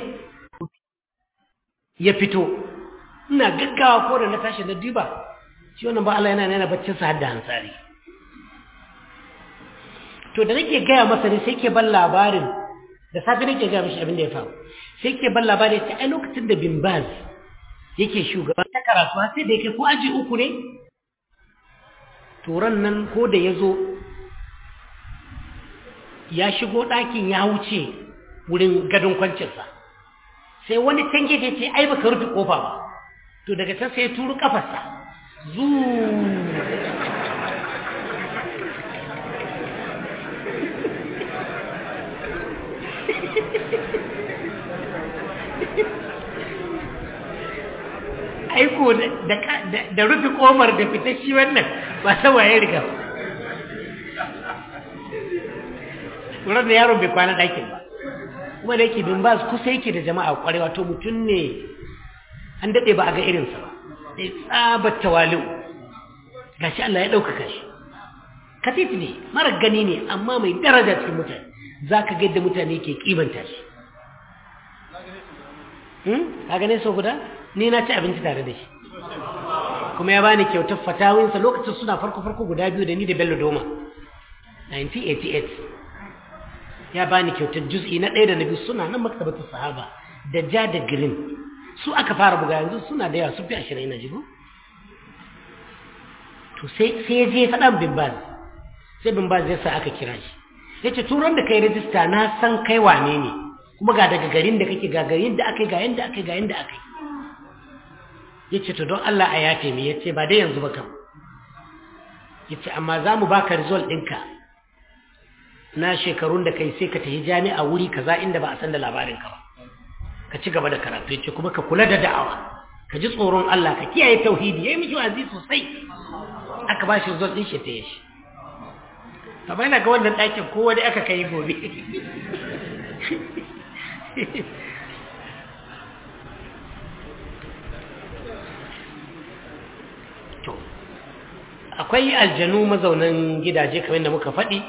ya fito ina gaggawa ko da na tashi na duba shi wannan ba Allah yana nuna baccin sa hadda hansari to da nake gaya masa ne sai ke ban labarin da safi nake gaya mishi abin da ya faru sai ke ban labarin ta a lokacin da Bin Baz yake shugaban ta karatu sai da yake ko aji uku ne turan nan ko da yazo ya shigo ɗakin ya wuce wurin gadon kwancinsa sai wani tange ya ce ai baka rufe kofa ba to daga can sai ya turu kafarsa zu aiko da rufe kofar da fitar shi wannan ba ta waye riga wurin da yaron bai kwana ɗakin ba kuma da yake Bin Baz kusa yake da jama'a kwarai wato mutum ne an daɗe ba a ga irinsa ba da tsabar tawali'u ga shi Allah ya ɗaukaka shi katiti ne mara gani ne amma mai daraja cikin mutane za ka ga yadda mutane ke ƙibanta shi ka gane sau guda ni na ci abinci tare da shi kuma ya bani kyautar fatawinsa lokacin suna farko-farko guda biyu da ni da Bello Doma nineteen eighty-eight ya bani kyautar juz'i na ɗaya da na biyu suna nan maktabatul sahaba da ja da green su aka fara buga yanzu suna da yawa su fi ashirin na jigo to sai sai ya je faɗan Bin Baz sai Bin Baz ya sa aka kira shi ya ce turan da kai rajista na san kai wane ne kuma ga daga garin da kake ga garin da aka yi ga yanda aka yi ga yanda aka yi ya ce to don Allah a yafe mi ya ce ba dai yanzu ba kam ya ce amma za mu baka result ɗinka na shekarun da kai sai ka tafi jami'a wuri kaza inda ba a san da labarinka ba ka ci gaba da karatu ya ce kuma ka kula da da'awa ka ji tsoron Allah ka kiyaye tauhidi ya yi miki wazi sosai aka ba shi result ɗin shi ta yashi amma yana ga wannan ɗakin kowa da aka kai gobe to akwai aljanu mazaunan gidaje kamar da muka faɗi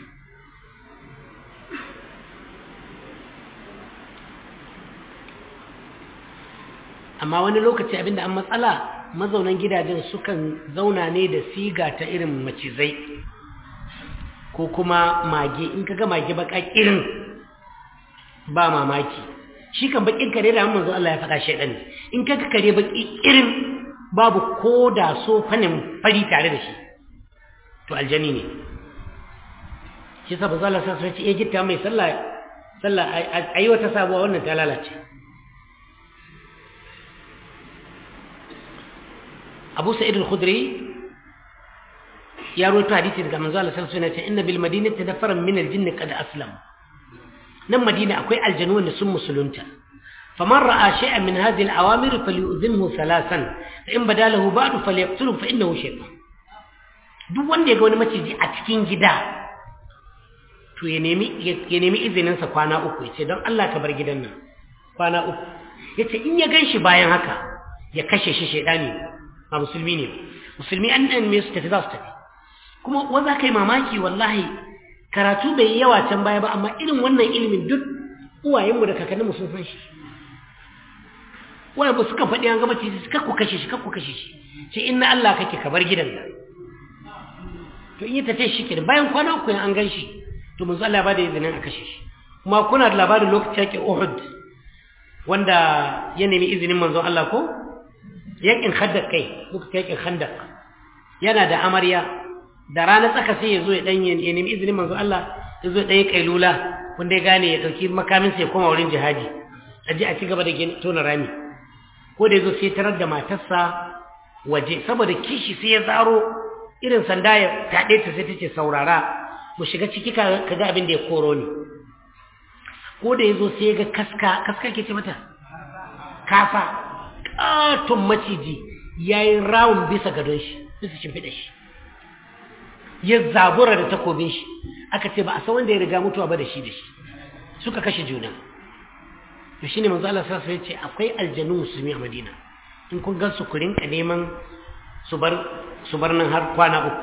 amma wani lokaci abinda an matsala mazaunan gidajen sukan zauna ne da siga ta irin macizai ko kuma mage in kaga mage baka irin ba mamaki shi kan bakin kare da manzo Allah ya faɗa shaydan in kaga kare baki irin babu koda so fanin fari tare da shi to aljani ne shi sa bazalla Allah sai ya ce eh gitta mai sallah sallah ayi wata sabuwa wannan ta lalace Abu Sa'id al-Khudri ya rawaito hadisi daga manzo Allah sallallahu alaihi wasallam inna bil madinati nafaran min al-jinn qad aslam nan madina akwai aljanu wanda sun musulunta faman ra'a shay'an min hadhihi al-awamir falyu'dhinhu thalathan fa in badalahu ba'du falyaqtulhu fa innahu shaytan duk wanda ya ga wani maciji a cikin gida to ya nemi ya nemi izinin sa kwana uku yace don Allah ka bar gidan nan kwana uku yace in ya ganshi bayan haka ya kashe shi shedani ba musulmi ne musulmi an dan me su tafi za su tafi kuma wanda kai mamaki wallahi karatu bai yawa can baya ba amma irin wannan ilimin duk uwayenmu da kakanninmu sun san shi wai ba suka faɗi an gaba ce suka ku kashe shi ku kashe shi sai inna Allah kake ka bar gidan nan to in ya tafi shi kenan bayan kwana uku an gan shi to manzo Allah ba da izinin a kashe shi kuma kuna da labarin lokacin yake Uhud wanda ya nemi izinin manzo Allah ko yakin Khandaq kai lokacin yakin Khandaq yana da amarya da rana tsaka sai ya zo ya dan ya nemi izinin manzo Allah ya zo dan ya kailula wanda ya gane ya dauki makamin sa ya koma wurin jihadi aje a ci gaba da tona rami ko da yazo sai tarar da matarsa waje saboda kishi sai ya zaro irin sanda ya tade ta sai tace saurara mu shiga ciki ka ga abin da ya koro ni ko da yazo sai ga kaska kaska ke ce mata kafa katon maciji yayin rawun bisa gadon shi bisa shimfiɗa shi ya zabura da takobin shi aka ce ba a san wanda ya riga mutuwa ba da shi da shi suka kashe juna to shine manzo Allah sallallahu alaihi wasallam ya ce akwai aljanu musulmi a Madina in kun ga su ku rinka neman su bar su bar nan har kwana uku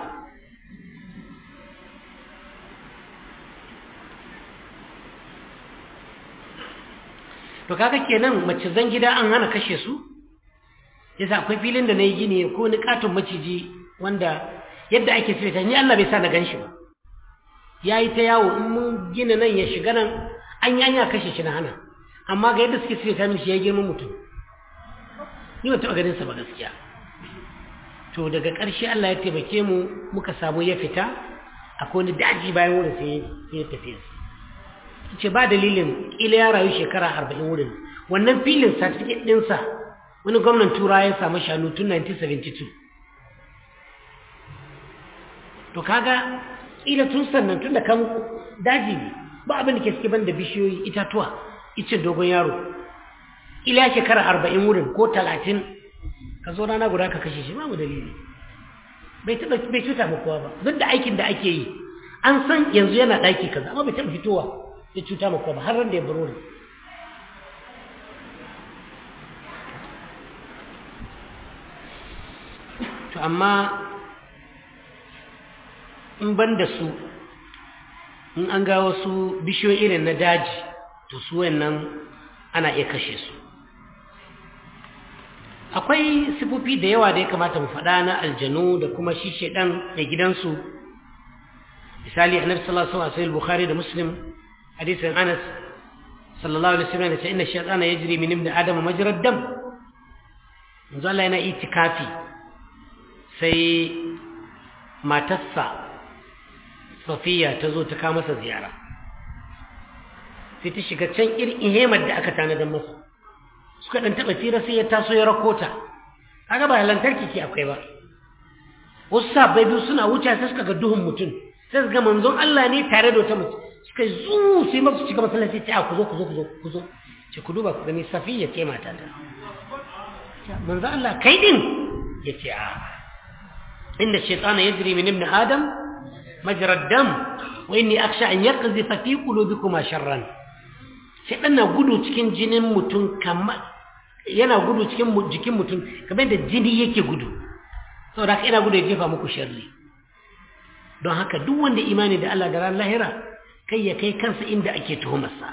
to kaga kenan mace zan gida an hana kashe su yasa akwai filin da nayi gini ko ni katon maciji wanda yadda ake sirta ni Allah bai sa na ganshi ba yayi ta yawo in mun gina nan ya shiga nan an yanya kashe shi na hana amma ga yadda suke sirta mishi ya girma mutum ni ba taɓa ganin sa ba gaskiya to daga ƙarshe Allah ya taimake mu muka samu ya fita akwai wani daji bayan wurin sai ya tafi ce ba dalilin ƙila ya rayu shekara arba'in wurin wannan filin certificate ɗinsa wani gwamnan tura ya samu shanu tun nineteen seventy-two to kaga ƙila tun sannan tun da kan daji ne ba abin da ke suke ban da bishiyoyi itatuwa icin dogon yaro ila shekara arba'in wurin ko talatin ka zo rana guda ka kashe shi ba mu dalili bai taɓa bai cuta ma kowa ba duk da aikin da ake yi an san yanzu yana ɗaki kaza amma bai taɓa fitowa ya cuta ma kowa ba har ran da ya baro ne to amma in ban da su in an ga wasu bishiyoyi irin na daji to su wannan ana iya kashe su akwai sifofi da yawa da ya kamata mu faɗa na aljanu da kuma shi shedan da gidansu misali annabi sallallahu alaihi wasallam bukhari da muslim hadisin anas sallallahu alaihi wasallam yace inna shaytana yajri min ibni adama majra ad-dam manzo Allah yana itikafi sai matarsa Safiya ta zo ta kawo masa ziyara sai ta shiga can irin ihemar da aka tanadar masa suka dan taba tira sai ya taso ya rakota kaga ba lantarki ke akwai ba wasu sabai biyu suna wuce sai suka ga duhun mutum sai ga manzon Allah ne tare da wata mace suka zu sai masu shiga masallaci ta ku zo ku zo ku zo ku zo ce ku duba ku gani Safiya ce mata ta manzon Allah kai din yace a inda shaytana yajri min ibn adam majra ad-dam wa inni akhsha an yaqdhifa fi qulubikuma sharran shaytan na gudu cikin jinin mutum kamar yana gudu cikin jikin mutum kamar da jini yake gudu saboda haka ina gudu ya jefa muku sharri don haka duk wanda imani da Allah da ran lahira kai ya kai kansa inda ake tuhumarsa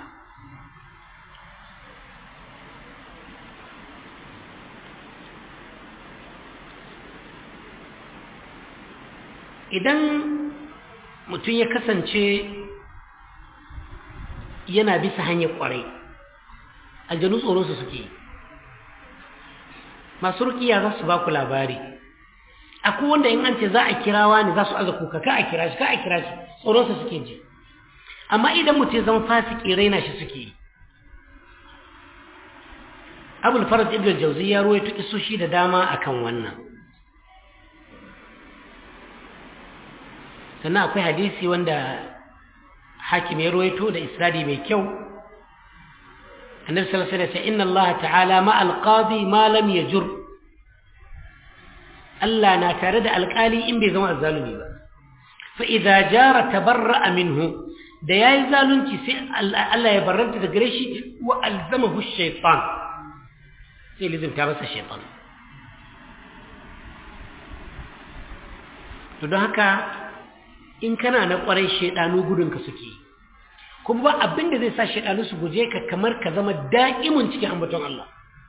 idan mutum ya kasance yana bisa hanyar kwarai aljanu tsoronsu suke masu rukiya za su ba ku labari akwai wanda in an ce za a kirawa ne za su aza kuka ka a kira shi ka a kira shi tsoronsu suke ji amma idan mutum ya zama fasiki raina shi suke yi abul farad ibn jauzi ya ruwaito kisoshi da dama akan wannan sannan akwai hadisi wanda hakim ya ruwaito da isnadi mai kyau annabi sallallahu alaihi wasallam inna Allah ta'ala ma al-qadi ma lam yajur Allah na tare da alƙali in bai zama azzalumi ba fa idza jara tabarra'a minhu da yayi zalunci sai Allah ya barranta da gare shi wa alzamahu ash-shaytan sai lizimta masa shaytan to don haka in kana na kwarai shedanu gudunka suke kuma ba abin da zai sa shedanu su guje ka kamar ka zama da'imun cikin ambaton Allah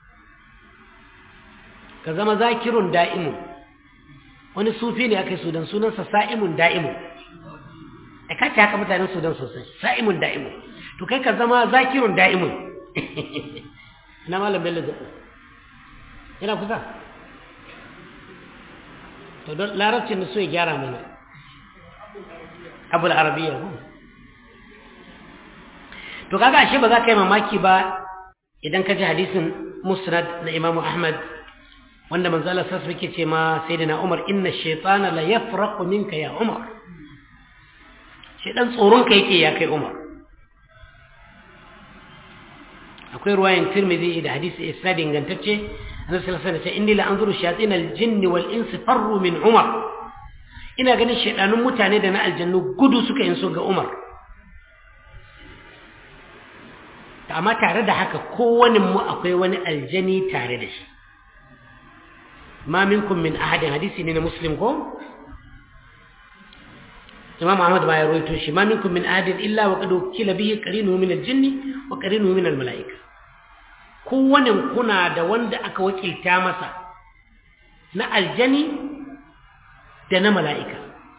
ka zama zakirun da'imun wani sufi ne aka yi sudan sunansa sa'imun da'imun a kace haka mutanen sudan sosai sa'imun da'imun to kai ka zama zakirun da'imun na malam bello da yana kusa to don larabcin da so ya gyara mana abul arabiya to kaga ashe ba za ka yi mamaki ba idan ka ji hadisin musnad na imamu ahmad wanda manzo Allah sallallahu alaihi wasallam yake ce ma sayyidina umar inna ash-shaytana la yafraqu minka ya umar shaytan tsoron ka yake ya kai umar akwai ruwayan Tirmidhi da hadisi isnadi ingantacce annabi sallallahu alaihi wasallam inni la anzuru shayatin al-jinni wal insi farru min Umar ina ganin shedanun mutane da na aljannu gudu suka yin so ga Umar amma tare da haka kowanne mu akwai wani aljani tare da shi ma minkum min ahadin hadisi ne na Muslim ko Imam Ahmad ma ya rawaito shi ma minkum min ahadin illa wa qad ukila bihi qarinuhu min al-jinni wa qarinuhu min al-mala'ika kowanne kuna da wanda aka wakilta masa na aljani da na mala'ika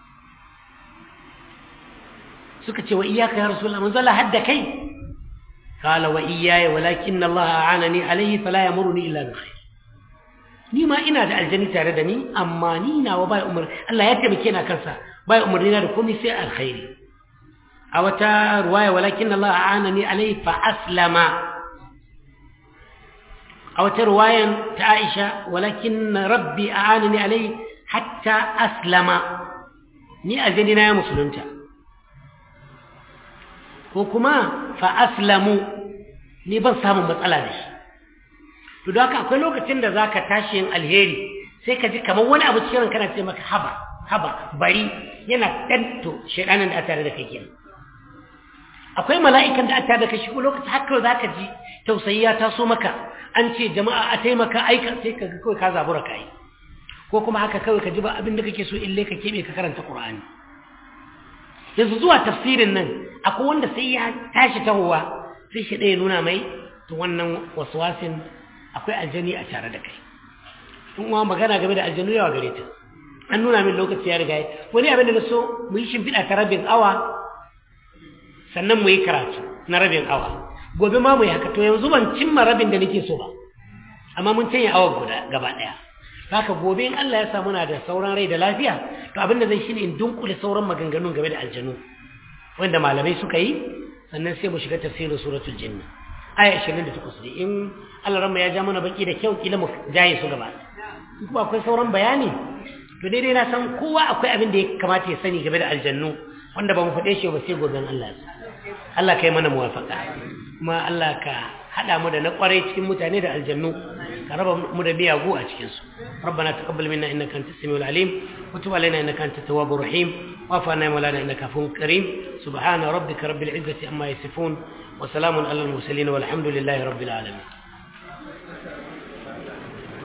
suka ce wa iyyaka ya rasulullah man zalla hadda kai qala wa iyaya walakin Allah a'anani alayhi fala yamuruni illa bi khair ni ma ina da aljani tare da ni amma ni na wa bai umar Allah ya taimake na kansa bai umarni na da komai sai alkhairi a wata ruwaya walakin Allah a'anani alayhi fa aslama a wata ruwayan ta Aisha walakin rabbi a'anani alayhi hatta aslama ni aljani na ya musulunta ko kuma fa aslamu ni ban samu matsala da shi to don haka akwai lokacin da zaka tashi yin alheri sai ka ji kamar wani abu cikin kana ce maka haba haba bari yana tanto shedanin da tare da kai kenan akwai mala'ikan da tare da kai shi ko lokacin haka zaka ji tausayi ya taso maka an ce jama'a a taimaka aika sai ka ga kai ka zabura kai ko kuma haka kawai ka ji ba abin da kake so ille ka kebe ka karanta Qur'ani yanzu zuwa tafsirin nan akwai wanda sai ya tashi tahowa sai shi ɗaya nuna mai to wannan waswasin akwai aljani a tare da kai in uwa magana game da aljanu yawa gare ta an nuna min lokaci ya riga wani abin da na so mu yi shimfiɗa ta rabin awa sannan mu yi karatu na rabin awa gobe ma mu yi haka to yanzu ban cimma rabin da nake so ba amma mun canya awa guda gaba ɗaya haka gobe in Allah ya sa muna da sauran rai da lafiya to abin da zai shine in dunkule sauran maganganun game da aljanu wanda malamai suka yi sannan sai mu shiga tafsirin suratul jinn aya ashirin da takwas ne in Allah ranma ya ja mana baki da kyau kila mu jaye su gaba kuma akwai sauran bayani to daidai na san kowa akwai abin da ya kamata ya sani game da aljannu wanda ba mu faɗe shi ba sai goben Allah ya Allah kai mana muwafaka kuma Allah ka hada mu da na kwarai cikin mutane da aljannu ka raba mu da miyagu a cikin su ربنا تقبل منا انك انت السميع العليم وتب علينا انك انت التواب الرحيم واعف عنا مولانا انك عفو كريم سبحان ربك رب العزه عما يصفون وسلام على المرسلين والحمد لله رب العالمين